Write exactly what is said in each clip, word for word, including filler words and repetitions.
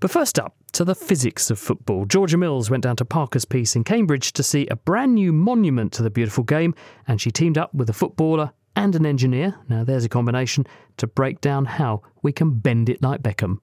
But first up, to the physics of football. Georgia Mills went down to Parker's Piece in Cambridge to see a brand new monument to the beautiful game, and she teamed up with a footballer and an engineer, now there's a combination, to break down how we can bend it like Beckham.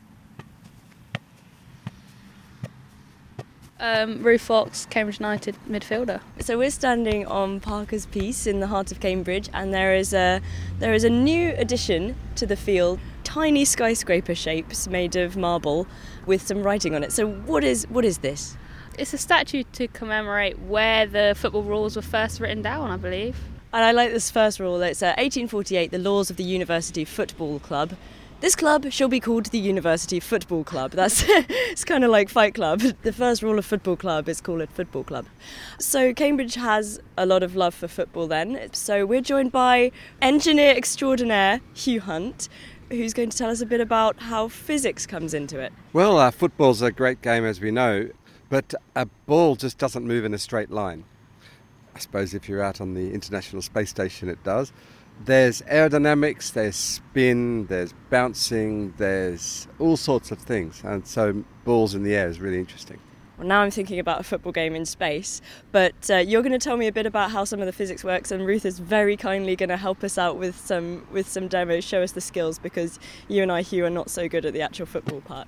Um, Ruth Fox, Cambridge United midfielder. So we're standing on Parker's Piece in the heart of Cambridge, and there is a there is a new addition to the field. Tiny skyscraper shapes made of marble with some writing on it. So what is what is this? It's a statue to commemorate where the football rules were first written down, I believe. And I like this first rule. It's uh, eighteen forty-eight, the laws of the University Football Club. This club shall be called the University Football Club. That's it's kind of like Fight Club. The first rule of Football Club is call it Football Club. So Cambridge has a lot of love for football then. So we're joined by engineer extraordinaire Hugh Hunt, who's going to tell us a bit about how physics comes into it. Well, uh, football's a great game, as we know, but a ball just doesn't move in a straight line. I suppose if you're out on the International Space Station, it does. There's aerodynamics, there's spin, there's bouncing, there's all sorts of things. And so balls in the air is really interesting. Well, now I'm thinking about a football game in space, but uh, you're going to tell me a bit about how some of the physics works, and Ruth is very kindly going to help us out with some with some demos, show us the skills, because you and I, Hugh, are not so good at the actual football part.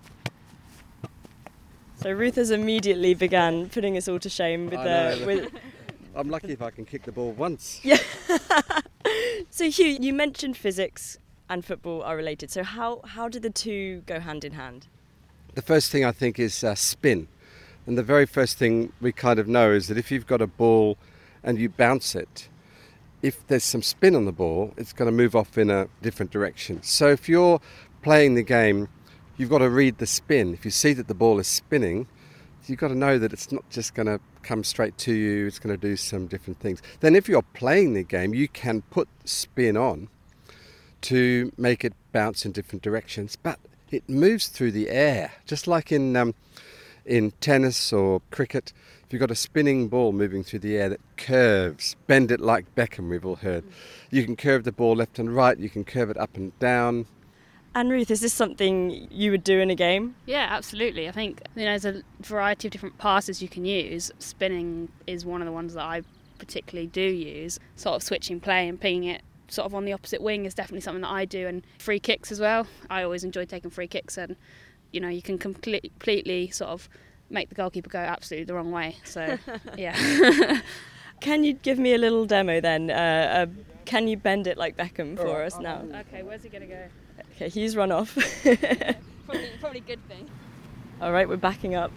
So Ruth has immediately began putting us all to shame with the... with. I'm lucky if I can kick the ball once. Yeah. So Hugh, you mentioned physics and football are related. So how, how do the two go hand in hand? The first thing I think is uh, spin. And the very first thing we kind of know is that if you've got a ball and you bounce it, if there's some spin on the ball, it's going to move off in a different direction. So if you're playing the game, you've got to read the spin. If you see that the ball is spinning, you've got to know that it's not just going to come straight to you, it's going to do some different things. Then if you're playing the game, you can put spin on to make it bounce in different directions, but it moves through the air, just like in um, in tennis or cricket. If you've got a spinning ball moving through the air that curves, bend it like Beckham, we've all heard. You can curve the ball left and right, you can curve it up and down. And Ruth, is this something you would do in a game? Yeah, absolutely. I think you know, there's a variety of different passes you can use. Spinning is one of the ones that I particularly do use. Sort of switching play and pinging it sort of on the opposite wing is definitely something that I do. And free kicks as well. I always enjoy taking free kicks, and you know you can complete, completely sort of make the goalkeeper go absolutely the wrong way. So yeah. Can you give me a little demo then? Uh, uh, can you bend it like Beckham for oh, us now? Okay, where's he gonna go? Okay, he's run off. probably, probably a good thing. All right, we're backing up.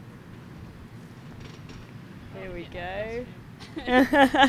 Here we go.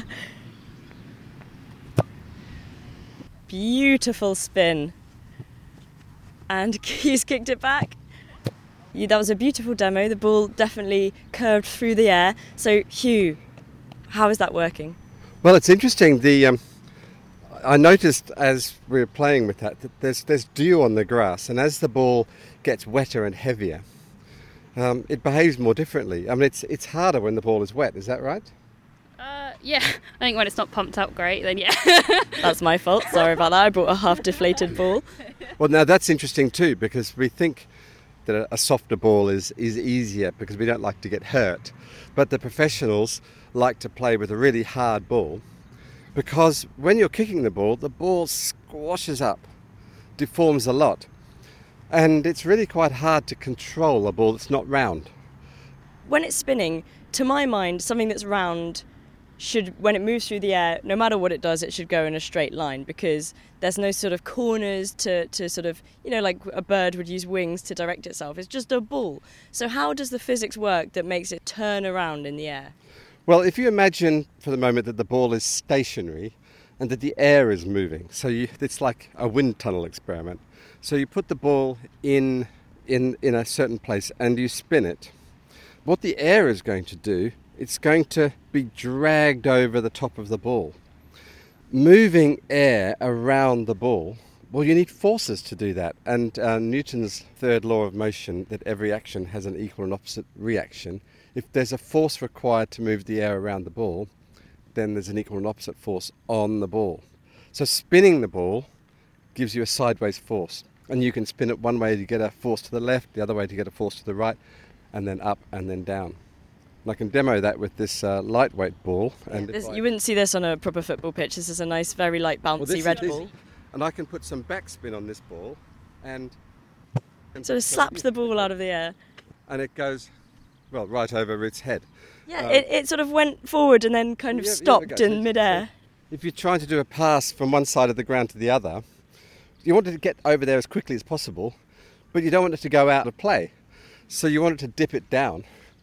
Beautiful spin. And he's kicked it back. Yeah, that was a beautiful demo. The ball definitely curved through the air. So, Hugh, how is that working? Well, it's interesting. The um, I noticed as we were playing with that that there's there's dew on the grass, and as the ball gets wetter and heavier, um, it behaves more differently. I mean, it's it's harder when the ball is wet. Is that right? Uh, yeah, I think when it's not pumped up great, then yeah. That's my fault. Sorry about that. I brought a half-deflated ball. Well, now that's interesting too, because we think that a softer ball is is easier because we don't like to get hurt, but the professionals like to play with a really hard ball. Because when you're kicking the ball, the ball squashes up, deforms a lot. And it's really quite hard to control a ball that's not round. When it's spinning, to my mind, something that's round should, when it moves through the air, no matter what it does, it should go in a straight line, because there's no sort of corners to, to sort of, you know, like a bird would use wings to direct itself. It's just a ball. So how does the physics work that makes it turn around in the air? Well, if you imagine for the moment that the ball is stationary and that the air is moving, so you, it's like a wind tunnel experiment. So you put the ball in, in, in a certain place and you spin it. What the air is going to do, it's going to be dragged over the top of the ball. Moving air around the ball, well, you need forces to do that. And uh, Newton's third law of motion, that every action has an equal and opposite reaction. If there's a force required to move the air around the ball, then there's an equal and opposite force on the ball. So spinning the ball gives you a sideways force. And you can spin it one way to get a force to the left, the other way to get a force to the right, and then up and then down. And I can demo that with this uh, lightweight ball. And This, if I- you wouldn't see this on a proper football pitch. This is a nice, very light, bouncy Well, this is- red this- ball. And I can put some backspin on this ball and... and Sort of slaps the ball out of the air. And it goes, well, right over its head. Yeah, Um, it, it sort of went forward and then kind of Yeah, yeah, stopped okay. in midair. If you're trying to do a pass from one side of the ground to the other, you want it to get over there as quickly as possible, but you don't want it to go out of play. So you want it to dip it down.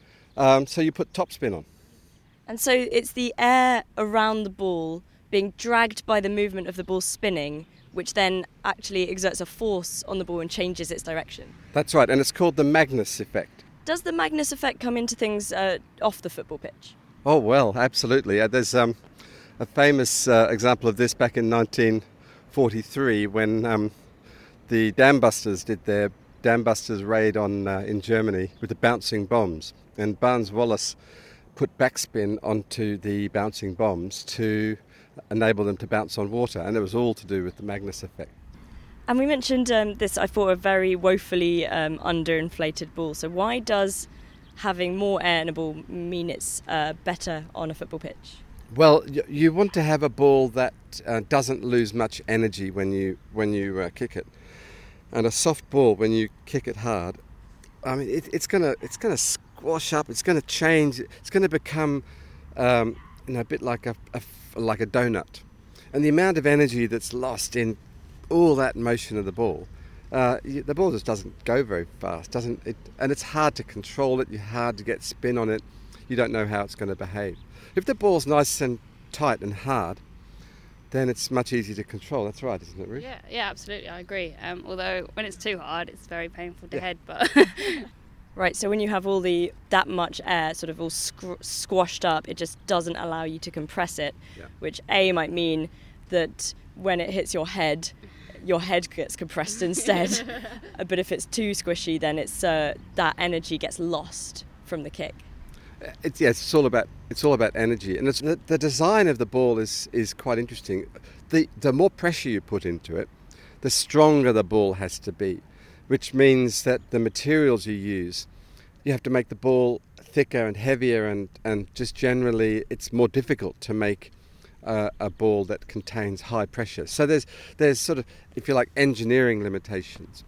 Um, so you put topspin on. And so it's the air around the ball being dragged by the movement of the ball spinning, which then actually exerts a force on the ball and changes its direction. That's right, and it's called the Magnus effect. Does the Magnus effect come into things uh, off the football pitch? Oh, well, absolutely. Uh, there's um, a famous uh, example of this back in nineteen forty-three when um, the Dam Busters did their Dam Busters raid on uh, in Germany with the bouncing bombs. And Barnes Wallace put backspin onto the bouncing bombs to enable them to bounce on water, and it was all to do with the Magnus effect. And we mentioned um, this, I thought, a very woefully um, underinflated ball. So why does having more air in a ball mean it's uh, better on a football pitch? Well, y- you want to have a ball that uh, doesn't lose much energy when you when you uh, kick it, and a soft ball when you kick it hard, I mean, it, it's gonna it's gonna squash up. It's gonna change. It's gonna become, um, you know, a bit like a, a like a donut, and the amount of energy that's lost in all that motion of the ball, uh, you, the ball just doesn't go very fast, doesn't it? And it's hard to control it. You're hard to get spin on it. You don't know how it's going to behave. If the ball's nice and tight and hard, then it's much easier to control. That's right, isn't it, Ruth? Yeah, yeah, absolutely, I agree. Um, although when it's too hard, it's very painful to Yeah. headbutt. Right, so when you have all the that much air sort of all squ- squashed up, it just doesn't allow you to compress it, Yeah. which A might mean that when it hits your head, your head gets compressed instead. Uh, but if it's too squishy, then it's uh, that energy gets lost from the kick. It's yes, it's all about it's all about energy, and it's, the, the design of the ball is is quite interesting. The the more pressure you put into it, the stronger the ball has to be, which means that the materials you use, you have to make the ball thicker and heavier, and and just generally it's more difficult to make uh, a ball that contains high pressure. So there's there's sort of, if you like, engineering limitations.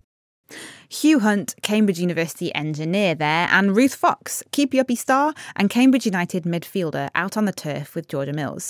Hugh Hunt, Cambridge University engineer there, and Ruth Fox, keepy uppy star and Cambridge United midfielder, out on the turf with Georgia Mills.